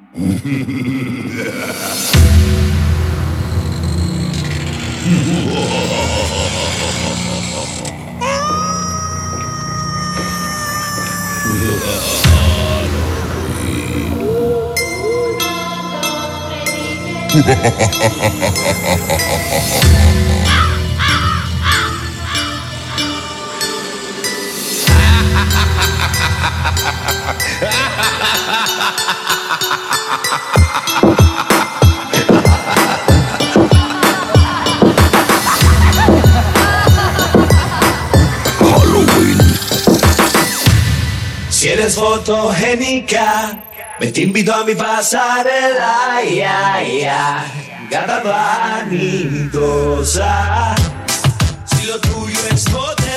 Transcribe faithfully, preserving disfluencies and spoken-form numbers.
Si eres fotogénica, me te invito a mi pasarela, ya, ya, gata vanidosa. Si lo tuyo es foto